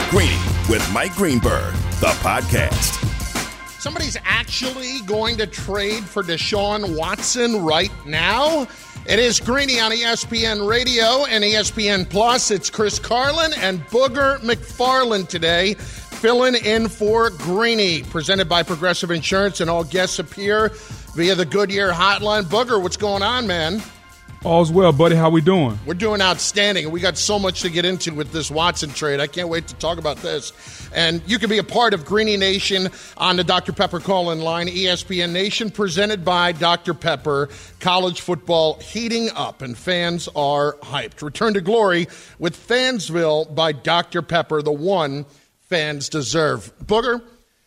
Greeny with Mike Greenberg, the podcast. Somebody's actually going to trade for Deshaun Watson right now. It is Greeny on ESPN Radio and ESPN Plus. It's Chris Carlin and Booger McFarland today, filling in for Greeny, presented by Progressive Insurance, and all guests appear via the Goodyear hotline. Booger, what's going on, man? All's well, buddy. How we doing? We're doing outstanding. We got so much to get into with this Watson trade. I can't wait to talk about this. And you can be a part of Greeny Nation on the Dr. Pepper call-in line, ESPN Nation, presented by Dr. Pepper. College football heating up, and fans are hyped. Return to glory with Fansville by Dr. Pepper, the one fans deserve. Booger,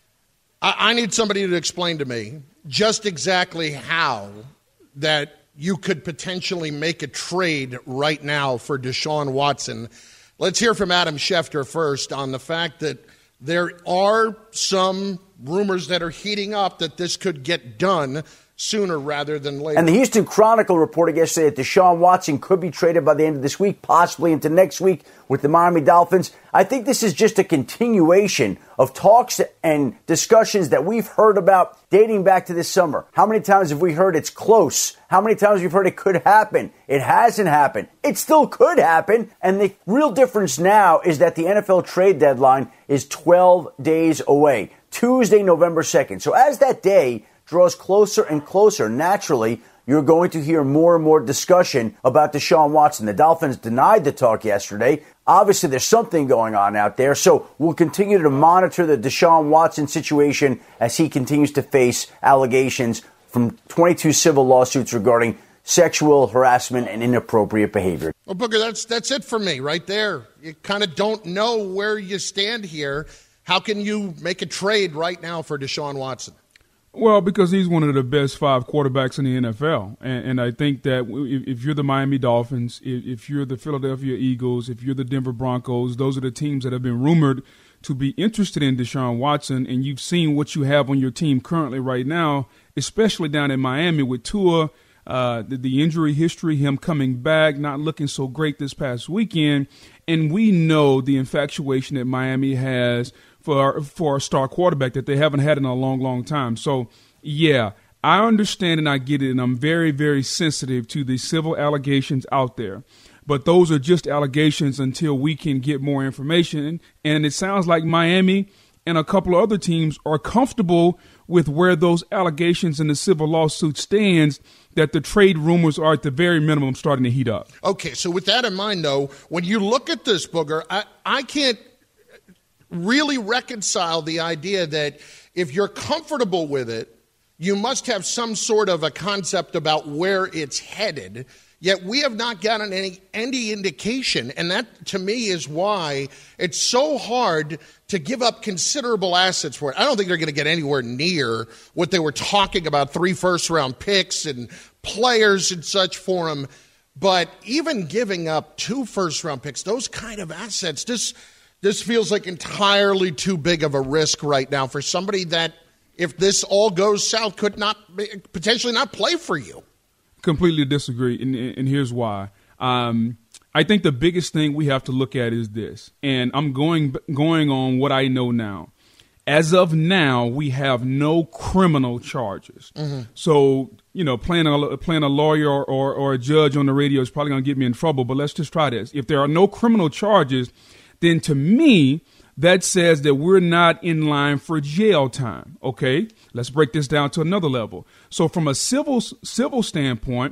I need somebody to explain to me just exactly how that you could potentially make a trade right now for Deshaun Watson. Let's hear from Adam Schefter first on the fact that there are some rumors that are heating up that this could get done sooner rather than later. And the Houston Chronicle reported yesterday that Deshaun Watson could be traded by the end of this week, possibly into next week with the Miami Dolphins. I think this is just a continuation of talks and discussions that we've heard about dating back to this summer. How many times have we heard it's close? How many times have we heard it could happen? It hasn't happened. It still could happen. And the real difference now is that the NFL trade deadline is 12 days away, Tuesday, November 2nd. So as that day draws closer and closer, naturally, you're going to hear more and more discussion about Deshaun Watson. The Dolphins denied the talk yesterday. Obviously, there's something going on out there, so we'll continue to monitor the Deshaun Watson situation as he continues to face allegations from 22 civil lawsuits regarding sexual harassment and inappropriate behavior. Well, Booger, that's it for me right there. You kind of don't know where you stand here. How can you make a trade right now for Deshaun Watson? Well, because he's one of the best 5 quarterbacks in the NFL. And I think that if you're the Miami Dolphins, if you're the Philadelphia Eagles, if you're the Denver Broncos, those are the teams that have been rumored to be interested in Deshaun Watson. And you've seen what you have on your team currently right now, especially down in Miami with Tua, the injury history, him coming back, not looking so great this past weekend. And we know the infatuation that Miami has for a star quarterback that they haven't had in a long, long time. So, yeah, I understand and I get it, and I'm very, very sensitive to the civil allegations out there. But those are just allegations until we can get more information. And it sounds like Miami and a couple of other teams are comfortable with where those allegations and the civil lawsuit stands, that the trade rumors are at the very minimum starting to heat up. Okay, so with that in mind, though, when you look at this, Booger, I can't really reconcile the idea that if you're comfortable with it, you must have some sort of a concept about where it's headed, yet we have not gotten any indication. And that, to me, is why it's so hard to give up considerable assets for it. I don't think they're going to get anywhere near what they were talking about, 3 first-round picks and players and such for him. But even giving up 2 first-round picks, those kind of assets, this feels like entirely too big of a risk right now for somebody that, if this all goes south, could not potentially not play for you. Completely disagree, and here's why. I think the biggest thing we have to look at is this, and I'm going on what I know now. As of now, we have no criminal charges. Mm-hmm. So, playing a lawyer or a judge on the radio is probably going to get me in trouble, but let's just try this. If there are no criminal charges, then to me, that says that we're not in line for jail time, okay? Let's break this down to another level. So from a civil standpoint,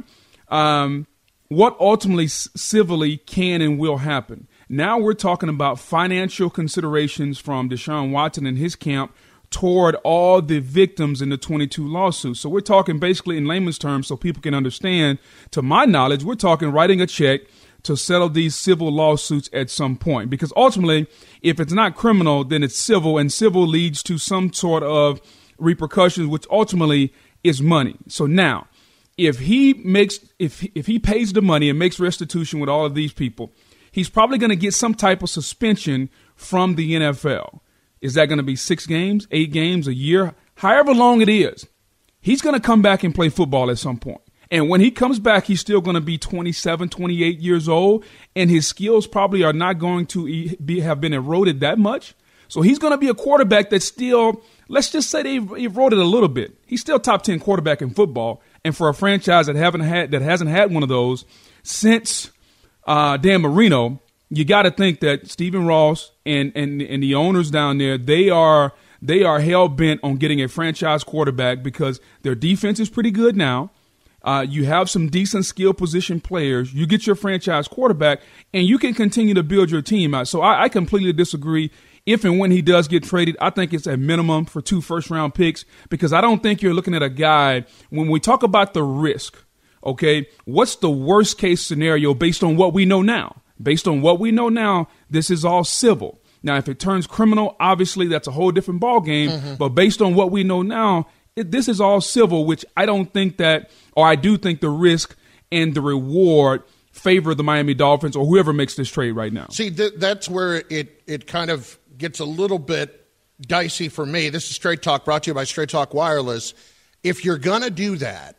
what ultimately civilly can and will happen? Now we're talking about financial considerations from Deshaun Watson and his camp toward all the victims in the 22 lawsuits. So we're talking basically in layman's terms so people can understand, to my knowledge, we're talking writing a check to settle these civil lawsuits at some point. Because ultimately, if it's not criminal, then it's civil, and civil leads to some sort of repercussions, which ultimately is money. So now, if he pays the money and makes restitution with all of these people, he's probably going to get some type of suspension from the NFL. Is that going to be 6 games, 8 games, a year? However long it is, he's going to come back and play football at some point. And when he comes back, he's still going to be 27, 28 years old, and his skills probably are not going to have been eroded that much. So he's going to be a quarterback that's still, let's just say they eroded a little bit. He's still top 10 quarterback in football. And for a franchise that hasn't had one of those since Dan Marino, you got to think that Stephen Ross and the owners down there, they are hell bent on getting a franchise quarterback because their defense is pretty good now. You have some decent skill position players. You get your franchise quarterback, and you can continue to build your team out. So I completely disagree. If and when he does get traded, I think it's a minimum for 2 first-round picks because I don't think you're looking at a guy. When we talk about the risk, okay, what's the worst-case scenario based on what we know now? Based on what we know now, this is all civil. Now, if it turns criminal, obviously that's a whole different ballgame. Mm-hmm. But based on what we know now, this is all civil, which I don't think that, or I do think the risk and the reward favor the Miami Dolphins or whoever makes this trade right now. See, that's where it kind of gets a little bit dicey for me. This is Straight Talk, brought to you by Straight Talk Wireless. If you're going to do that,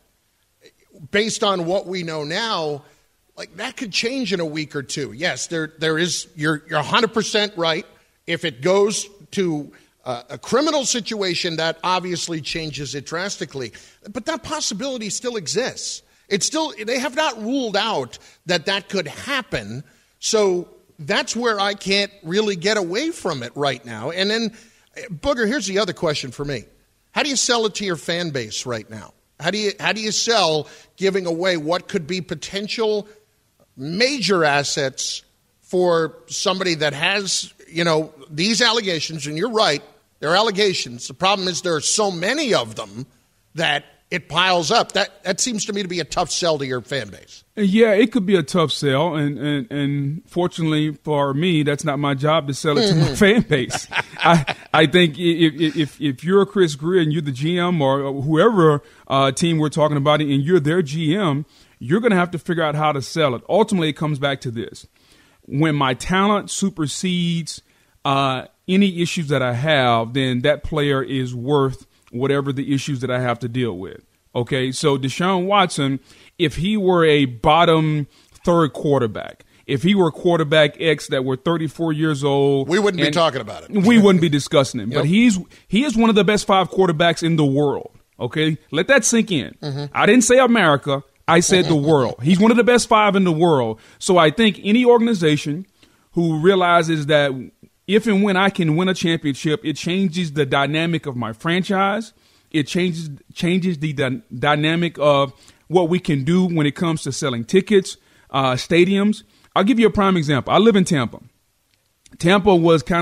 based on what we know now, like that could change in a week or two. Yes, there is. You're 100% right. If it goes to a criminal situation, that obviously changes it drastically. But that possibility still exists. They have not ruled out that could happen. So that's where I can't really get away from it right now. And then, Booger, here's the other question for me. How do you sell it to your fan base right now? How do you sell giving away what could be potential major assets for somebody that has, these allegations? And you're right, they're allegations. The problem is there are so many of them that it piles up. That seems to me to be a tough sell to your fan base. Yeah, it could be a tough sell, and fortunately for me, that's not my job to sell it to my fan base. I think if you're Chris Grier and you're the GM or whoever team we're talking about, and you're their GM, you're going to have to figure out how to sell it. Ultimately, it comes back to this: when my talent supersedes any issues that I have, then that player is worth whatever the issues that I have to deal with. Okay, so Deshaun Watson, if he were a bottom third quarterback, if he were quarterback X that were 34 years old, we wouldn't be talking about it. We wouldn't be discussing him. Yep. But he is one of the best 5 quarterbacks in the world. Okay, let that sink in. Mm-hmm. I didn't say America. I said the world. He's one of the best 5 in the world. So I think any organization who realizes that if and when I can win a championship, it changes the dynamic of my franchise. It changes the dynamic of what we can do when it comes to selling tickets, stadiums. I'll give you a prime example. I live in Tampa. Tampa was kind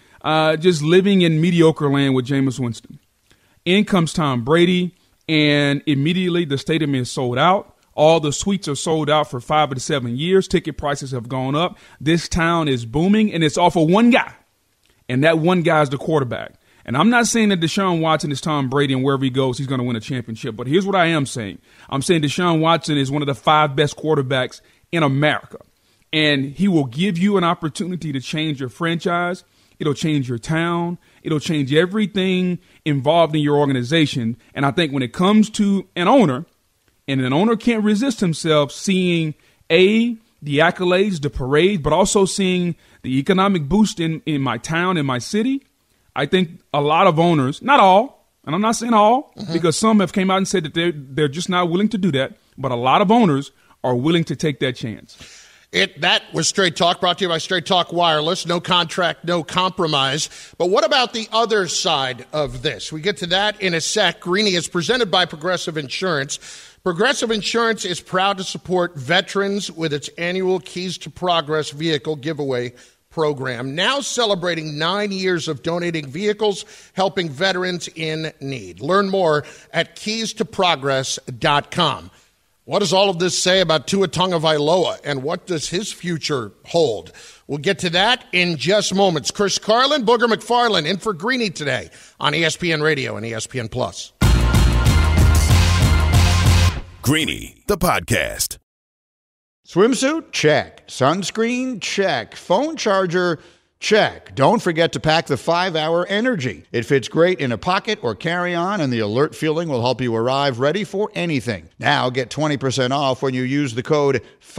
of just living in mediocre land with Jameis Winston. In comes Tom Brady, and immediately the stadium is sold out. All the suites are sold out for 5 to 7 years. Ticket prices have gone up. This town is booming, and it's all for one guy, and that one guy is the quarterback. And I'm not saying that Deshaun Watson is Tom Brady and wherever he goes, he's going to win a championship. But here's what I am saying. I'm saying Deshaun Watson is one of the 5 best quarterbacks in America, and he will give you an opportunity to change your franchise. It'll change your town. It'll change everything involved in your organization. And I think when it comes to an owner, and an owner can't resist himself seeing, the accolades, the parade, but also seeing the economic boost in my town, in my city. I think a lot of owners, not all, and I'm not saying all, because some have came out and said that they're just not willing to do that, but a lot of owners are willing to take that chance. That was Straight Talk, brought to you by Straight Talk Wireless. No contract, no compromise. But what about the other side of this? We get to that in a sec. Greeny is presented by Progressive Insurance. Progressive Insurance is proud to support veterans with its annual Keys to Progress vehicle giveaway program, now celebrating 9 years of donating vehicles, helping veterans in need. Learn more at keystoprogress.com. What does all of this say about Tua Tagovailoa, and what does his future hold? We'll get to that in just moments. Chris Carlin, Booger McFarland, in for Greeny today on ESPN Radio and ESPN Plus. Greeny, the podcast. Swimsuit? Check. Sunscreen? Check. Phone charger? Check. Don't forget to pack the 5-Hour Energy. It fits great in a pocket or carry-on, and the alert feeling will help you arrive ready for anything. Now get 20% off when you use the code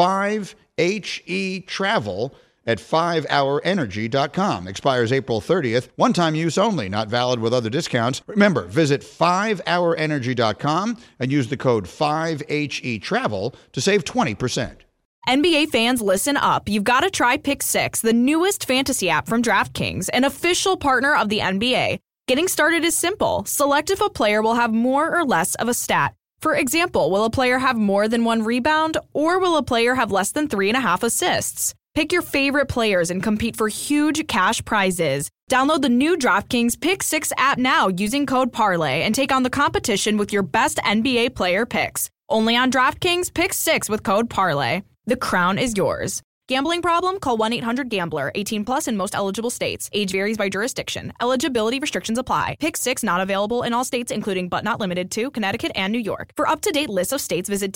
5HETRAVEL at 5hourenergy.com. Expires April 30th. One-time use only. Not valid with other discounts. Remember, visit 5hourenergy.com and use the code 5HETRAVEL to save 20%. NBA fans, listen up. You've got to try Pick 6, the newest fantasy app from DraftKings, an official partner of the NBA. Getting started is simple. Select if a player will have more or less of a stat. For example, will a player have more than 1 rebound, or will a player have less than 3.5 assists? Pick your favorite players and compete for huge cash prizes. Download the new DraftKings Pick 6 app now using code PARLAY and take on the competition with your best NBA player picks. Only on DraftKings Pick 6 with code PARLAY. The crown is yours. Gambling problem? Call 1-800-GAMBLER. 18 plus in most eligible states. Age varies by jurisdiction. Eligibility restrictions apply. Pick 6 not available in all states, including but not limited to Connecticut and New York. For up-to-date lists of states, visit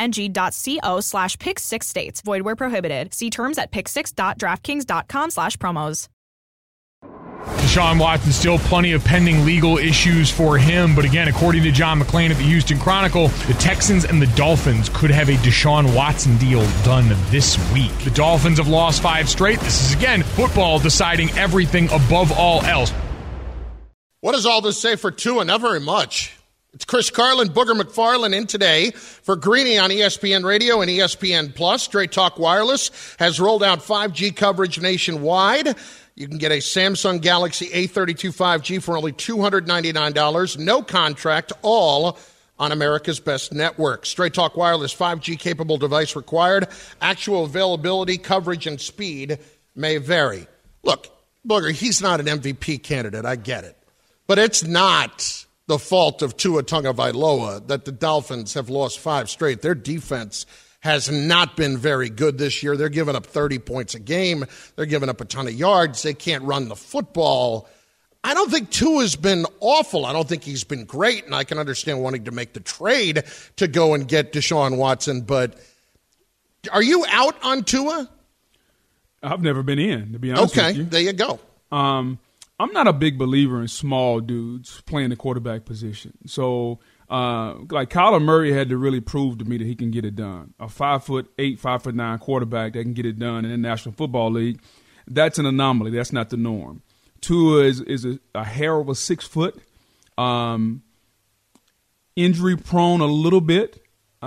dkng.co/pick6states. Void where prohibited. See terms at pick6.draftkings.com/promos. Deshaun Watson, still plenty of pending legal issues for him. But again, according to John McClain at the Houston Chronicle, the Texans and the Dolphins could have a Deshaun Watson deal done this week. The Dolphins have lost 5 straight. This is, again, football deciding everything above all else. What does all this say for Tua? Not very much. It's Chris Carlin, Booger McFarland in today for Greeny on ESPN Radio and ESPN Plus. Straight Talk Wireless has rolled out 5G coverage nationwide. You can get a Samsung Galaxy A32 5G for only $299. No contract, all on America's best network. Straight Talk Wireless 5G capable device required. Actual availability, coverage, and speed may vary. Look, Booger, he's not an MVP candidate. I get it. But it's not the fault of Tua Tagovailoa that the Dolphins have lost 5 straight. Their defense has not been very good this year. They're giving up 30 points a game. They're giving up a ton of yards. They can't run the football. I don't think Tua's been awful. I don't think he's been great, and I can understand wanting to make the trade to go and get Deshaun Watson. But are you out on Tua? I've never been in, to be honest with you. Okay, there you go. I'm not a big believer in small dudes playing the quarterback position. So, like Kyler Murray had to really prove to me that he can get it done. A 5'8", 5'9" quarterback that can get it done in the National Football League, that's an anomaly. That's not the norm. Tua is a hair over 6 foot, injury prone a little bit.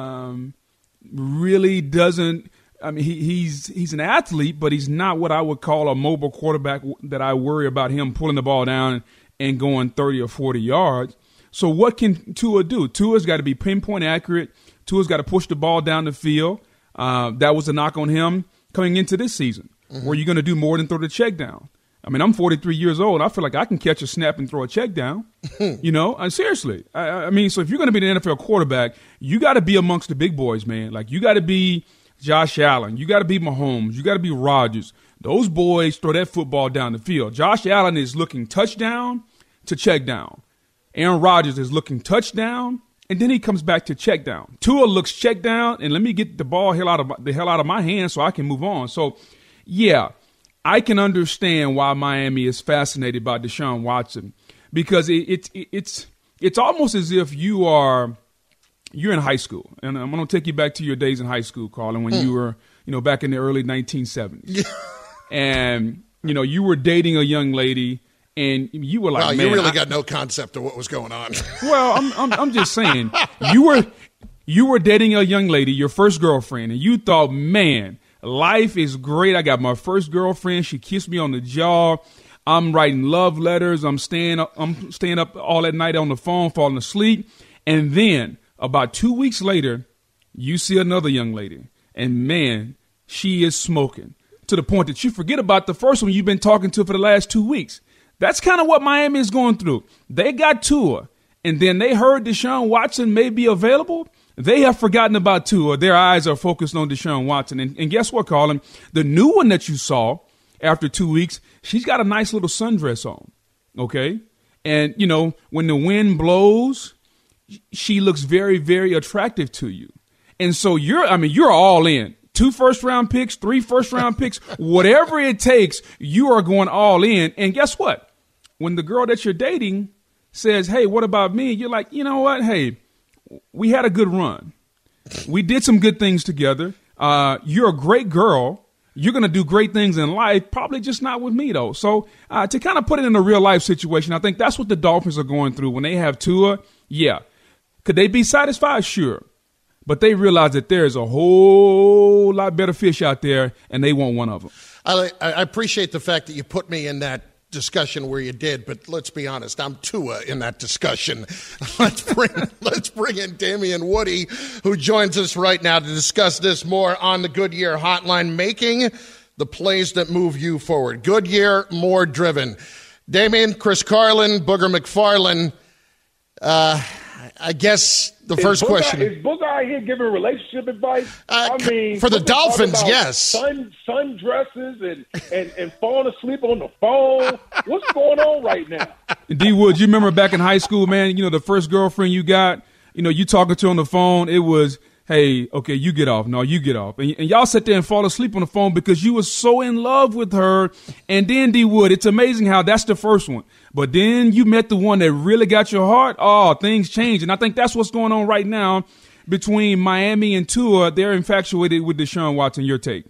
Really doesn't. I mean, he's an athlete, but he's not what I would call a mobile quarterback that I worry about him pulling the ball down and going 30 or 40 yards. So what can Tua do? Tua's got to be pinpoint accurate. Tua's got to push the ball down the field. That was a knock on him coming into this season. Mm-hmm. Were you going to do more than throw the check down? I mean, I'm 43 years old. I feel like I can catch a snap and throw a check down. You know, seriously. I mean, so if you're going to be the NFL quarterback, you got to be amongst the big boys, man. Like, you got to be Josh Allen. You got to be Mahomes. You got to be Rodgers. Those boys throw that football down the field. Josh Allen is looking touchdown to check down. Aaron Rodgers is looking touchdown, and then he comes back to check down. Tua looks check down, and let me get the ball the hell out of my hands so I can move on. So, yeah, I can understand why Miami is fascinated by Deshaun Watson, because it's almost as if you're in high school, and I'm going to take you back to your days in high school, Carlin, when you were, back in the early 1970s, and you were dating a young lady, and you were like, wow, man, you really got no concept of what was going on. Well, I'm just saying, you were dating a young lady, your first girlfriend, and you thought, man, life is great. I got my first girlfriend. She kissed me on the jaw. I'm writing love letters. I'm staying up all that night on the phone, falling asleep. And then about 2 weeks later, you see another young lady, and man, she is smoking to the point that you forget about the first one you've been talking to for the last 2 weeks. That's kind of what Miami is going through. They got Tua, and then they heard Deshaun Watson may be available. They have forgotten about Tua. Their eyes are focused on Deshaun Watson. And guess what, Colin? The new one that you saw after 2 weeks, she's got a nice little sundress on, okay? And, when the wind blows, she looks very, very attractive to you. And so you're all in. 2 first-round picks, 3 first-round picks, whatever it takes, you are going all in. And guess what? When the girl that you're dating says, hey, what about me? You're like, you know what? Hey, we had a good run. We did some good things together. You're a great girl. You're going to do great things in life, probably just not with me, though. So to kind of put it in a real-life situation, I think that's what the Dolphins are going through. When they have Tua, yeah. Could they be satisfied? Sure. But they realize that there is a whole lot better fish out there, and they want one of them. I appreciate the fact that you put me in that discussion where you did, but let's be honest, I'm Tua in that discussion. Let's bring in Damien Woody, who joins us right now to discuss this more on the Goodyear Hotline, making the plays that move you forward. Goodyear, more driven. Damien, Chris Carlin, Booger McFarland. I guess the first question is Booger out here giving relationship advice? I mean, for the Dolphins, yes. Sun dresses and falling asleep on the phone. What's going on right now? D Wood, you remember back in high school, man? You know, the first girlfriend you got. You know, you talking to her on the phone. It was, hey, okay, you get off. No, you get off. And y'all sit there and fall asleep on the phone because you were so in love with her. And then D Wood, it's amazing how that's the first one. But then you met the one that really got your heart. Oh, things change. And I think that's what's going on right now between Miami and Tua. They're infatuated with Deshaun Watson. Your take?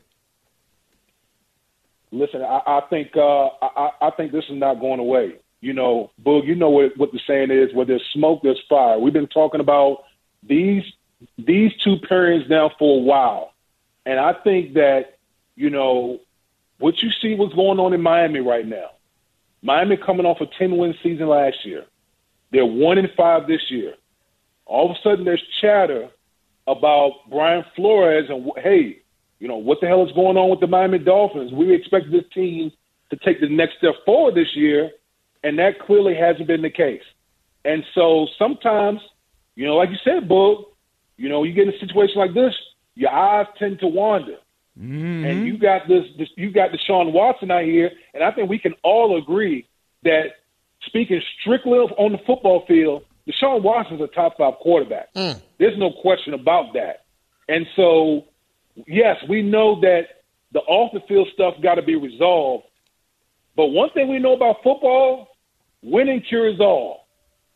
Listen, I think this is not going away. You know, Boog, you know what the saying is, where there's smoke, there's fire. We've been talking about these 2 pairings now for a while. And I think that, you know, what you see what's going on in Miami right now. Miami coming off a 10-win season last year. They're 1-5 this year. All of a sudden there's chatter about Brian Flores and, hey, you know, what the hell is going on with the Miami Dolphins? We expected this team to take the next step forward this year, and that clearly hasn't been the case. And so sometimes, you know, like you said, Boog, you know, you get in a situation like this, your eyes tend to wander. Mm-hmm. And you got Deshaun Watson out here, and I think we can all agree that, speaking strictly on the football field, Deshaun Watson's a top 5 quarterback. There's no question about that. And so, yes, we know that the off-the-field stuff got to be resolved. But one thing we know about football, winning cures all.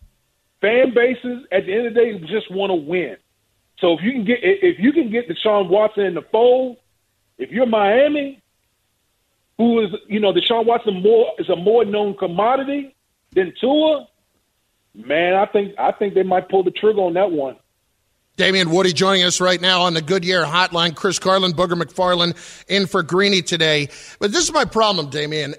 Fan bases, at the end of the day, just want to win. So if you can get Deshaun Watson in the fold, if you're Miami, who is, you know, Deshaun Watson is a more known commodity than Tua, man, I think they might pull the trigger on that one. Damien Woody joining us right now on the Goodyear Hotline. Chris Carlin, Booger McFarland in for Greeny today. But this is my problem, Damien.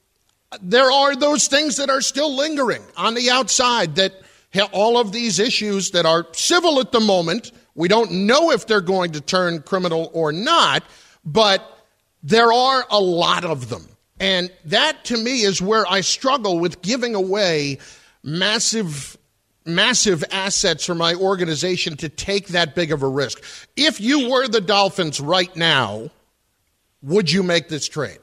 There are those things that are still lingering on the outside, that all of these issues that are civil at the moment, we don't know if they're going to turn criminal or not, but there are a lot of them. And that, to me, is where I struggle with giving away massive assets for my organization to take that big of a risk. If you were the Dolphins right now, would you make this trade?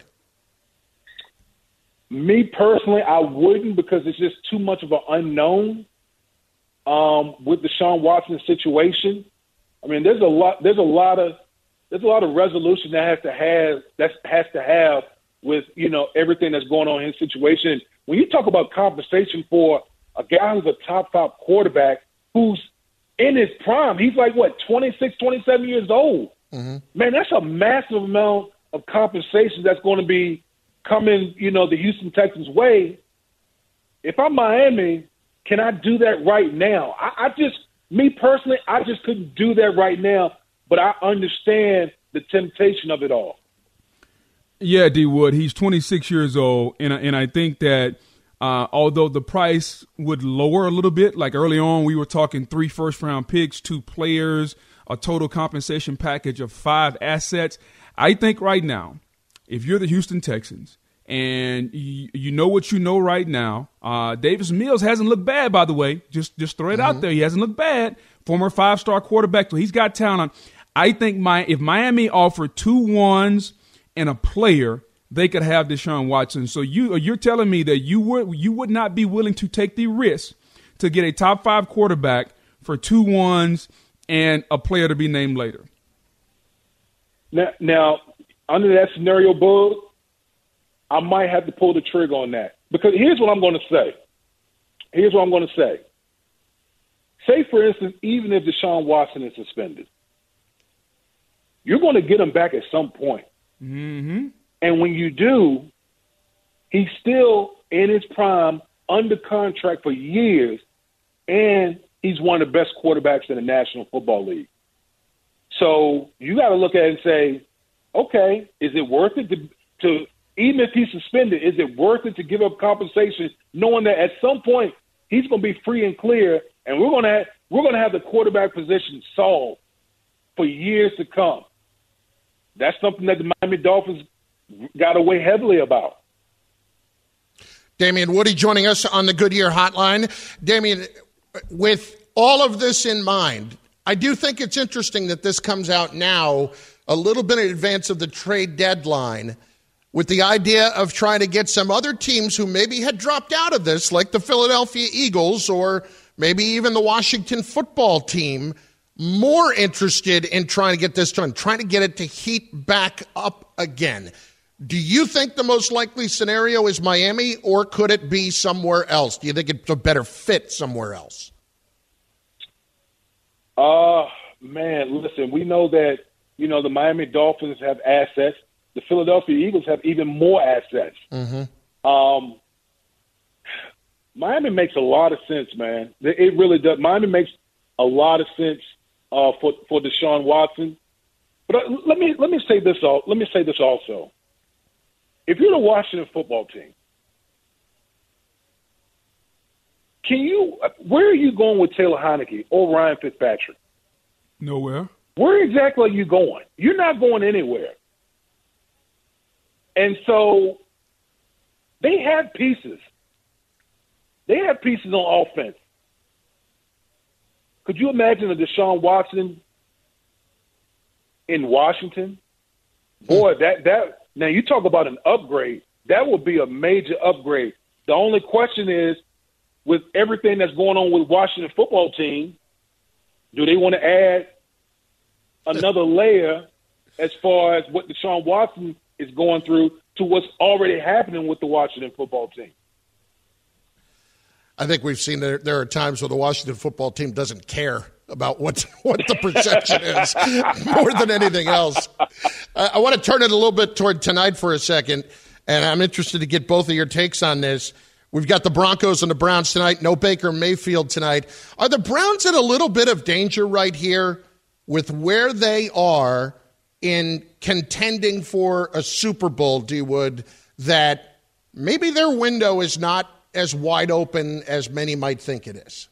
Me personally, I wouldn't, because it's just too much of an unknown with the Deshaun Watson situation. I mean, there's a lot of resolution that has to have with, you know, everything that's going on in his situation. When you talk about compensation for a guy who's a top 5 quarterback who's in his prime, he's like, 26, 27 years old. Mm-hmm. Man, that's a massive amount of compensation that's going to be coming, you know, the Houston Texans' way. If I'm Miami, can I do that right now? Me personally, I just couldn't do that right now, but I understand the temptation of it all. Yeah, D. Wood, he's 26 years old, and I think that although the price would lower a little bit, like early on we were talking 3 first-round picks, 2 players, a total compensation package of 5 assets, I think right now, if you're the Houston Texans and you know what you know right now, Davis Mills hasn't looked bad, by the way. Just throw it out there. He hasn't looked bad. Former 5-star quarterback, so he's got talent. I think if Miami offered 2 ones and a player, they could have Deshaun Watson. So you're telling me that you would not be willing to take the risk to get a top 5 quarterback for 2 ones and a player to be named later? Now, under that scenario, Bug, I might have to pull the trigger on that. Because here's what I'm going to say. Say, for instance, even if Deshaun Watson is suspended, you're going to get him back at some point. Mm-hmm. And when you do, he's still in his prime, under contract for years, and he's one of the best quarterbacks in the National Football League. So you got to look at it and say, okay, is it worth it to even if he's suspended, is it worth it to give up compensation knowing that at some point he's going to be free and clear, and we're going to have the quarterback position solved for years to come? That's something that the Miami Dolphins got to weigh heavily about. Damien Woody joining us on the Goodyear Hotline. Damien, with all of this in mind, I do think it's interesting that this comes out now a little bit in advance of the trade deadline, with the idea of trying to get some other teams who maybe had dropped out of this, like the Philadelphia Eagles or maybe even the Washington football team, more interested in trying to get this done, trying to get it to heat back up again. Do you think the most likely scenario is Miami, or could it be somewhere else? Do you think it's a better fit somewhere else? Man, listen, we know that, the Miami Dolphins have assets. The Philadelphia Eagles have even more assets. Mm-hmm. Miami makes a lot of sense, man. It really does. Miami makes a lot of sense for Deshaun Watson. But let me say this. Let me say this also. If you're the Washington football team, where are you going with Taylor Heineke or Ryan Fitzpatrick? Nowhere. Where exactly are you going? You're not going anywhere. And so they have pieces. They have pieces on offense. Could you imagine a Deshaun Watson in Washington? Boy, that now you talk about an upgrade. That would be a major upgrade. The only question is, with everything that's going on with Washington football team, do they want to add another layer as far as what Deshaun Watson is going through to what's already happening with the Washington football team? I think we've seen there are times where the Washington football team doesn't care about what the perception is more than anything else. I want to turn it a little bit toward tonight for a second, and I'm interested to get both of your takes on this. We've got the Broncos and the Browns tonight. No Baker Mayfield tonight. Are the Browns in a little bit of danger right here with where they are in contending for a Super Bowl, D-Wood, that maybe their window is not as wide open as many might think it is?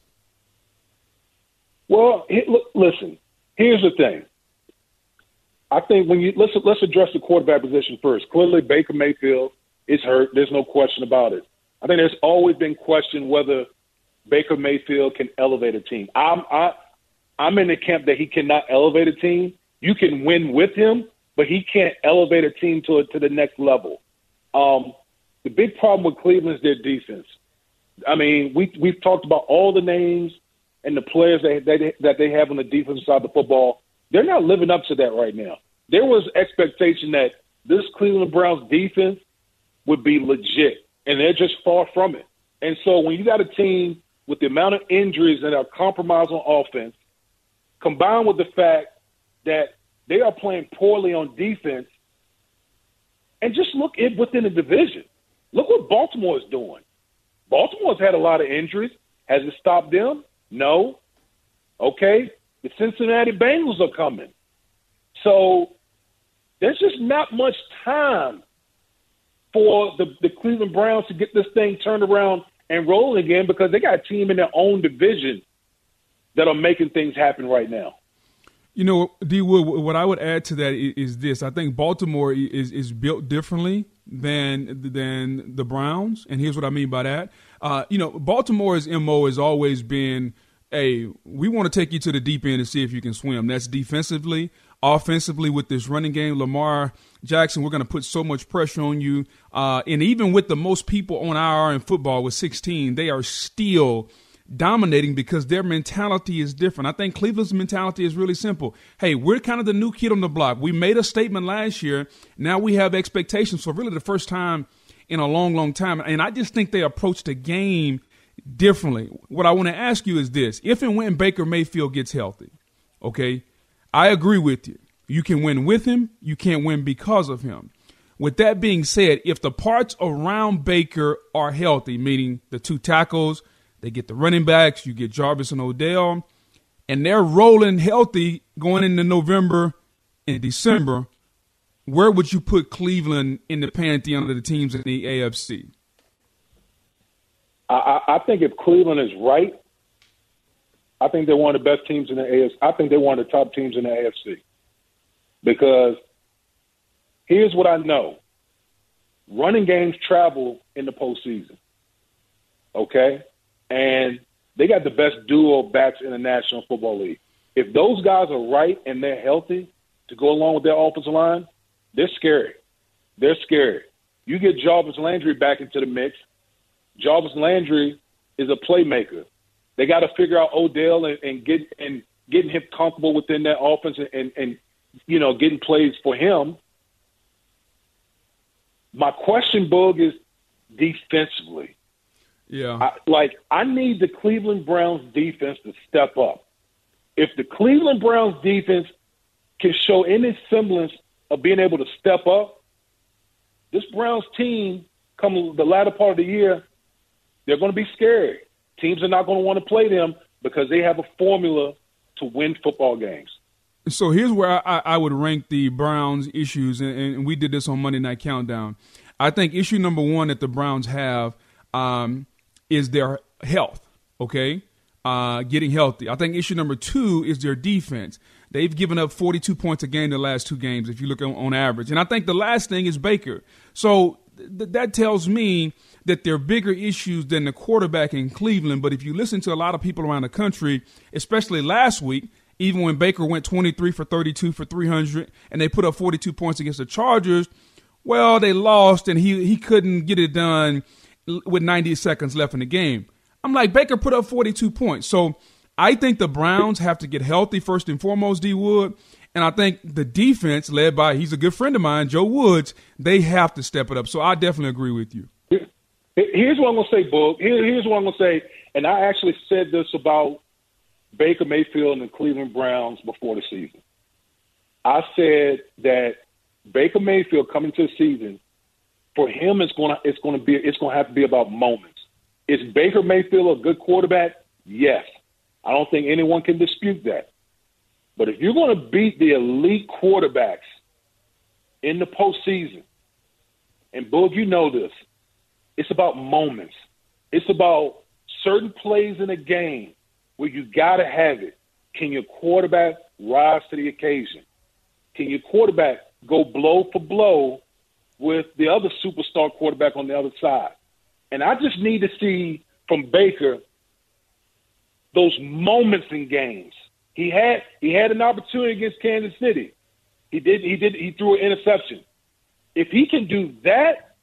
Well, listen, here's the thing. I think let's address the quarterback position first. Clearly, Baker Mayfield is hurt. There's no question about it. I think there's always been question whether Baker Mayfield can elevate a team. I'm in the camp that he cannot elevate a team. You can win with him, but he can't elevate a team to the next level. The big problem with Cleveland is their defense. I mean, we've talked about all the names and the players that they have on the defensive side of the football. They're not living up to that right now. There was expectation that this Cleveland Browns defense would be legit, and they're just far from it. And so when you got a team with the amount of injuries that are compromised on offense, combined with the fact that they are playing poorly on defense, and just look within the division. Look what Baltimore is doing. Baltimore's had a lot of injuries. Has it stopped them? No. Okay. The Cincinnati Bengals are coming. So there's just not much time for the Cleveland Browns to get this thing turned around and rolling again, because they got a team in their own division that are making things happen right now. You know, D. Wood, what I would add to that is this. I think Baltimore is built differently than the Browns, and here's what I mean by that. Baltimore's MO has always been, hey, we want to take you to the deep end and see if you can swim. That's defensively. Offensively, with this running game, Lamar Jackson, we're going to put so much pressure on you. And even with the most people on IR in football with 16, they are still dominating because their mentality is different. I think Cleveland's mentality is really simple. Hey, we're kind of the new kid on the block. We made a statement last year. Now we have expectations for really the first time in a long, long time. And I just think they approach the game differently. What I want to ask you is this. If and when Baker Mayfield gets healthy, okay, I agree with you. You can win with him. You can't win because of him. With that being said, if the parts around Baker are healthy, meaning the two tackles, they get the running backs, you get Jarvis and Odell, and they're rolling healthy going into November and December, where would you put Cleveland in the pantheon of the teams in the AFC? I think if Cleveland is right, I think they're one of the best teams in the AFC. I think they're one of the top teams in the AFC. Because here's what I know. Running games travel in the postseason. Okay? And they got the best duo of backs in the National Football League. If those guys are right and they're healthy to go along with their offensive line, they're scary. They're scary. You get Jarvis Landry back into the mix. Jarvis Landry is a playmaker. They got to figure out Odell and getting him comfortable within that offense and you know, getting plays for him. My question, Boog, is defensively. Yeah. I need the Cleveland Browns defense to step up. If the Cleveland Browns defense can show any semblance of being able to step up, this Browns team, come the latter part of the year, they're going to be scary. Teams are not going to want to play them because they have a formula to win football games. So here's where I would rank the Browns' issues, and we did this on Monday Night Countdown. I think issue number one that the Browns have is their health, okay, getting healthy. I think issue number two is their defense. They've given up 42 points a game the last two games if you look on average. And I think the last thing is Baker. So that tells me that there are bigger issues than the quarterback in Cleveland. But if you listen to a lot of people around the country, especially last week, even when Baker went 23 for 32 for 300 and they put up 42 points against the Chargers, well, they lost and he couldn't get it done with 90 seconds left in the game. I'm like, Baker put up 42 points. So I think the Browns have to get healthy first and foremost, D. Wood. And I think the defense led by, he's a good friend of mine, Joe Woods, they have to step it up. So I definitely agree with you. Here's what I'm going to say, Boog. Here's what I'm going to say. And I actually said this about Baker Mayfield and the Cleveland Browns before the season. I said that Baker Mayfield coming to the season, for him, it's going to have to be about moments. Is Baker Mayfield a good quarterback? Yes. I don't think anyone can dispute that. But if you're going to beat the elite quarterbacks in the postseason, and Boog, you know this, it's about moments. It's about certain plays in a game where you got to have it. Can your quarterback rise to the occasion? Can your quarterback go blow for blow with the other superstar quarterback on the other side? And I just need to see from Baker those moments in games. He had an opportunity against Kansas City. He threw an interception. If he can do that,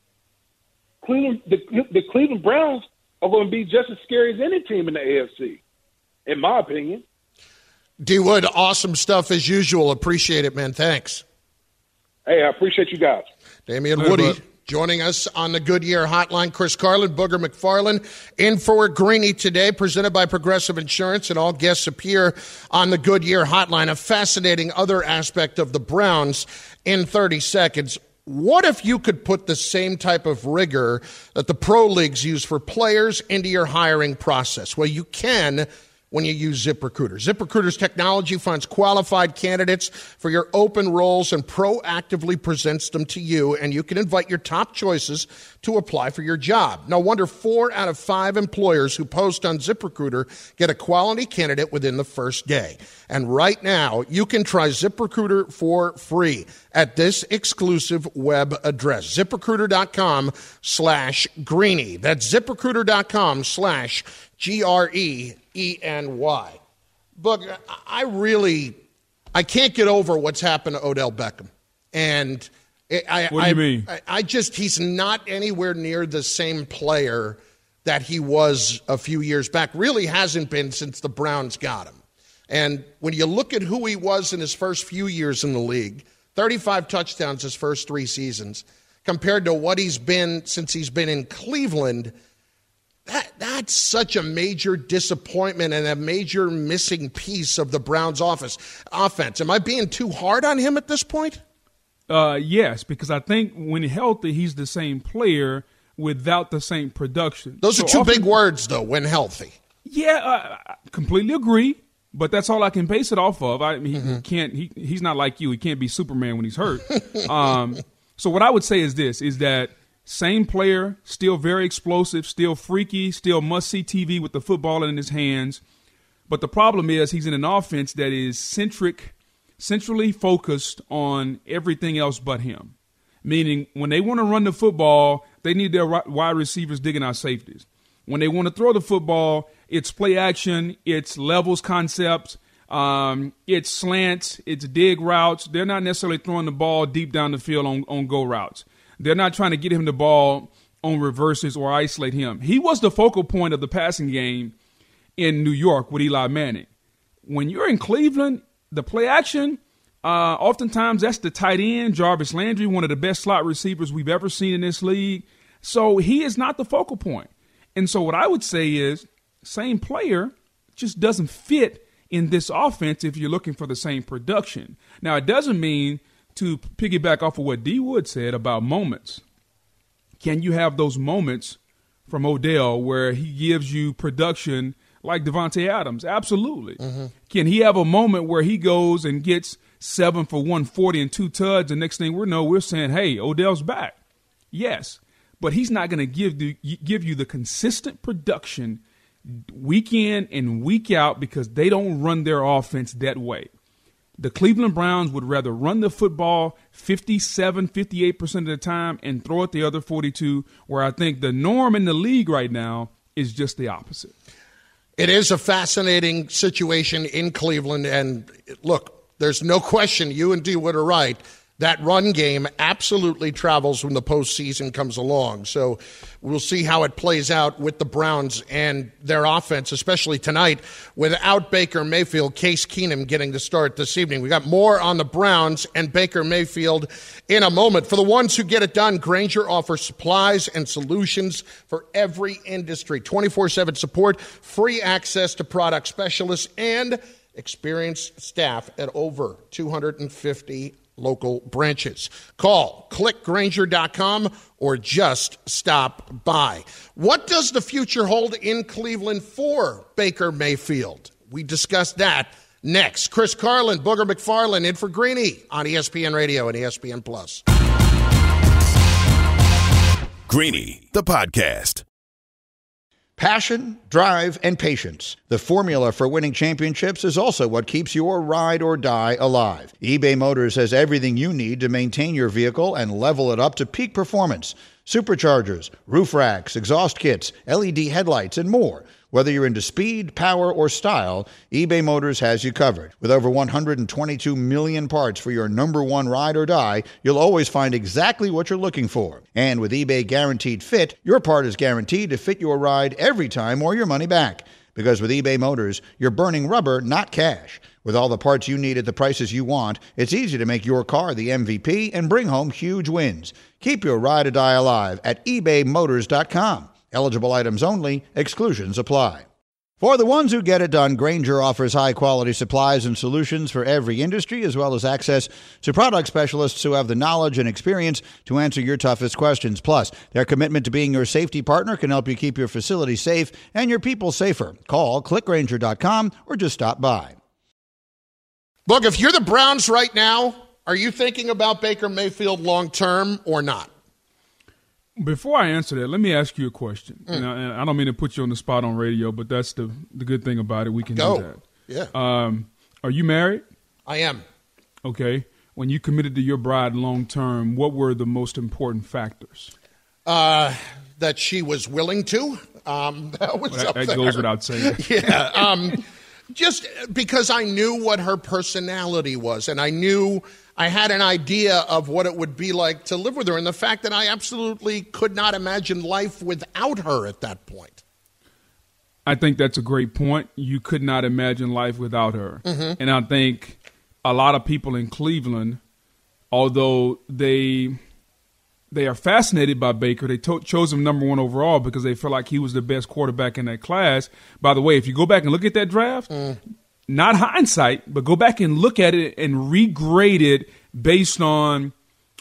the Cleveland Browns are going to be just as scary as any team in the AFC, in my opinion. D. Wood, awesome stuff as usual. Appreciate it, man. Thanks. Hey, I appreciate you guys. Damian Woody joining us on the Goodyear Hotline. Chris Carlin, Booger McFarland, in for Greeny today, presented by Progressive Insurance, and all guests appear on the Goodyear Hotline. A fascinating other aspect of the Browns in 30 seconds. What if you could put the same type of rigor that the pro leagues use for players into your hiring process? Well, you can when you use ZipRecruiter. ZipRecruiter's technology finds qualified candidates for your open roles and proactively presents them to you, and you can invite your top choices to apply for your job. No wonder 4 out of 5 employers who post on ZipRecruiter get a quality candidate within the first day. And right now, you can try ZipRecruiter for free at this exclusive web address, ZipRecruiter.com/Greeny. That's ZipRecruiter.com/GREENY. But I can't get over what's happened to Odell Beckham. And what do you mean? He's not anywhere near the same player that he was a few years back. Really hasn't been since the Browns got him. And when you look at who he was in his first few years in the league, 35 touchdowns his first 3 seasons, compared to what he's been since he's been in Cleveland, that's such a major disappointment and a major missing piece of the Browns' offense. Am I being too hard on him at this point? Yes, because I think when healthy, he's the same player without the same production. Those are two big words, though, when healthy. Yeah, I completely agree, but that's all I can base it off of. I mean, he's not like you. He can't be Superman when he's hurt. So what I would say is this, is that same player, still very explosive, still freaky, still must-see TV with the football in his hands. But the problem is he's in an offense that is centrally focused on everything else but him. Meaning when they want to run the football, they need their wide receivers digging out safeties. When they want to throw the football, it's play action, it's levels concepts, it's slants, it's dig routes. They're not necessarily throwing the ball deep down the field on go routes. They're not trying to get him the ball on reverses or isolate him. He was the focal point of the passing game in New York with Eli Manning. When you're in Cleveland, the play action, oftentimes that's the tight end, Jarvis Landry, one of the best slot receivers we've ever seen in this league. So he is not the focal point. And so what I would say is same player just doesn't fit in this offense if you're looking for the same production. Now, it doesn't mean, to piggyback off of what D. Wood said about moments, can you have those moments from Odell where he gives you production like Devontae Adams? Absolutely. Can he have a moment where he goes and gets 7 for 140 and 2 tuds, and next thing we're saying, hey, Odell's back? Yes, but he's not going to give you the consistent production week in and week out because they don't run their offense that way. The Cleveland Browns would rather run the football 57, 58% of the time and throw it the other 42, where I think the norm in the league right now is just the opposite. It is a fascinating situation in Cleveland. And look, there's no question, you and D Wood are right, that run game absolutely travels when the postseason comes along. So we'll see how it plays out with the Browns and their offense, especially tonight without Baker Mayfield. Case Keenum getting the start this evening. We got more on the Browns and Baker Mayfield in a moment. For the ones who get it done, Grainger offers supplies and solutions for every industry. 24/7 support, free access to product specialists, and experienced staff at over 250 local branches. Call, click Grainger.com, or just stop by. What does the future hold in Cleveland for Baker Mayfield? We discuss that next. Chris Carlin, Booger McFarland in for Greeny on ESPN Radio and ESPN Plus. Greeny, the podcast. Passion, drive, and patience. The formula for winning championships is also what keeps your ride or die alive. eBay Motors has everything you need to maintain your vehicle and level it up to peak performance. Superchargers, roof racks, exhaust kits, LED headlights, and more. Whether you're into speed, power, or style, eBay Motors has you covered. With over 122 million parts for your number one ride or die, you'll always find exactly what you're looking for. And with eBay Guaranteed Fit, your part is guaranteed to fit your ride every time or your money back. Because with eBay Motors, you're burning rubber, not cash. With all the parts you need at the prices you want, it's easy to make your car the MVP and bring home huge wins. Keep your ride or die alive at ebaymotors.com. Eligible items only. Exclusions apply. For the ones who get it done, Grainger offers high-quality supplies and solutions for every industry, as well as access to product specialists who have the knowledge and experience to answer your toughest questions. Plus, their commitment to being your safety partner can help you keep your facility safe and your people safer. Call, click Grainger.com, or just stop by. Look, if you're the Browns right now, are you thinking about Baker Mayfield long-term or not? Before I answer that, let me ask you a question. And I don't mean to put you on the spot on radio, but that's the good thing about it. We can do that. Yeah. Are you married? I am. Okay. When you committed to your bride long term, what were the most important factors? That she was willing to. That goes without saying. Yeah. Just because I knew what her personality was, and I knew had an idea of what it would be like to live with her, and the fact that I absolutely could not imagine life without her at that point. I think that's a great point. You could not imagine life without her. Mm-hmm. And I think a lot of people in Cleveland, although they are fascinated by Baker, they chose him number 1 overall because they feel like he was the best quarterback in that class. By the way, if you go back and look at that draft, not hindsight, but go back and look at it and regrade it based on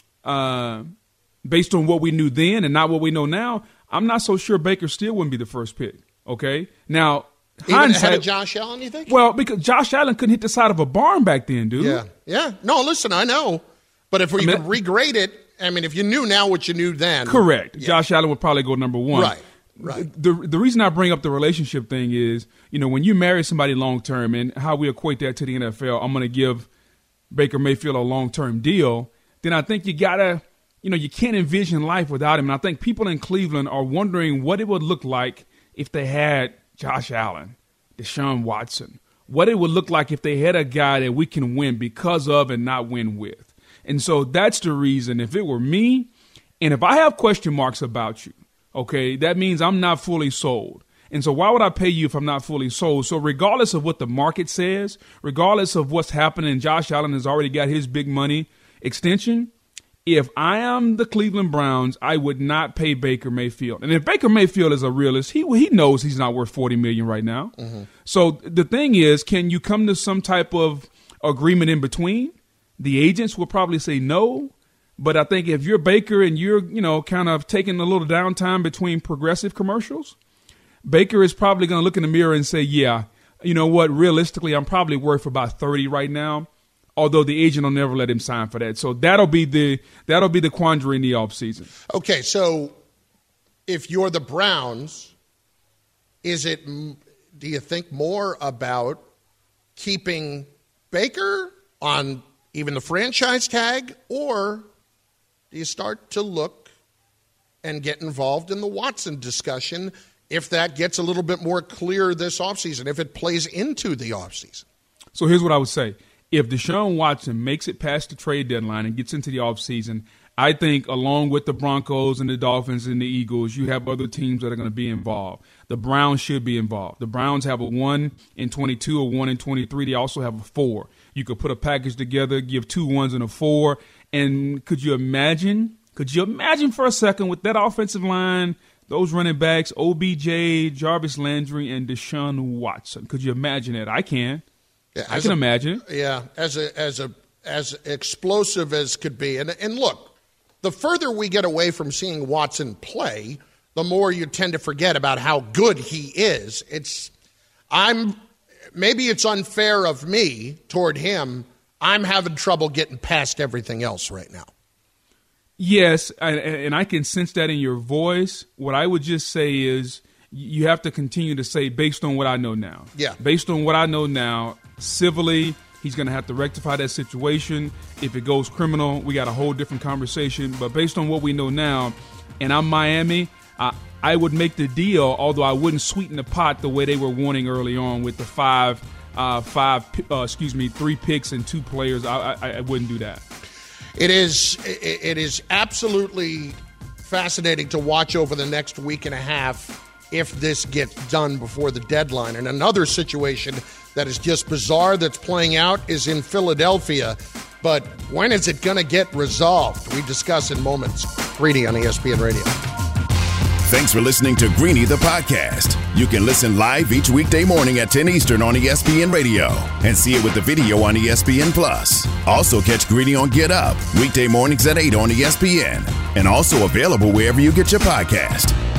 what we knew then and not what we know now, I'm not so sure Baker still wouldn't be the first pick. Okay, now even ahead of Josh Allen, you think? Well, because Josh Allen couldn't hit the side of a barn back then, dude. Yeah. No, listen, I know, but if we could regrade it, I mean, if you knew now what you knew then, correct. Yeah. Josh Allen would probably go number 1. Right. The reason I bring up the relationship thing is, when you marry somebody long term and how we equate that to the NFL, I'm going to give Baker Mayfield a long term deal. Then I think you gotta, you can't envision life without him. And I think people in Cleveland are wondering what it would look like if they had Josh Allen, Deshaun Watson, what it would look like if they had a guy that we can win because of and not win with. And so that's the reason. If it were me, and if I have question marks about you, okay, that means I'm not fully sold. And so why would I pay you if I'm not fully sold? So regardless of what the market says, regardless of what's happening, Josh Allen has already got his big money extension. If I am the Cleveland Browns, I would not pay Baker Mayfield. And if Baker Mayfield is a realist, he knows he's not worth $40 million right now. Mm-hmm. So the thing is, can you come to some type of agreement in between? The agents will probably say no. But I think if you're Baker and you're, kind of taking a little downtime between progressive commercials, Baker is probably going to look in the mirror and say, yeah, you know what, realistically, I'm probably worth about 30 right now. Although the agent will never let him sign for that. So that'll be the quandary in the offseason. Okay, so if you're the Browns, do you think more about keeping Baker on even the franchise tag, or do you start to look and get involved in the Watson discussion if that gets a little bit more clear this offseason, if it plays into the offseason? So here's what I would say. If Deshaun Watson makes it past the trade deadline and gets into the offseason, I think along with the Broncos and the Dolphins and the Eagles, you have other teams that are going to be involved. The Browns should be involved. The Browns have a 1 in 22, a 1 in 23. They also have a 4. You could put a package together, give 2 1s and a 4. And could you imagine for a second with that offensive line, those running backs, OBJ, Jarvis Landry, and Deshaun Watson? Could you imagine that? I can. Yeah, I can imagine. Yeah, as explosive as could be. And look, the further we get away from seeing Watson play, the more you tend to forget about how good he is. Maybe it's unfair of me toward him. I'm having trouble getting past everything else right now. Yes, and I can sense that in your voice. What I would just say is you have to continue to say, based on what I know now. Yeah. Based on what I know now, civilly, he's going to have to rectify that situation. If it goes criminal, we got a whole different conversation. But based on what we know now, and I'm Miami, I would make the deal, although I wouldn't sweeten the pot the way they were wanting early on with the 3 picks and 2 players. I wouldn't do that. It is absolutely fascinating to watch over the next week and a half if this gets done before the deadline. And another situation that is just bizarre that's playing out is in Philadelphia. But when is it going to get resolved? We discuss in moments. Greeny on ESPN Radio. Thanks for listening to Greeny the podcast. You can listen live each weekday morning at 10 Eastern on ESPN Radio and see it with the video on ESPN Plus. Also catch Greeny on Get Up weekday mornings at 8 on ESPN and also available wherever you get your podcast.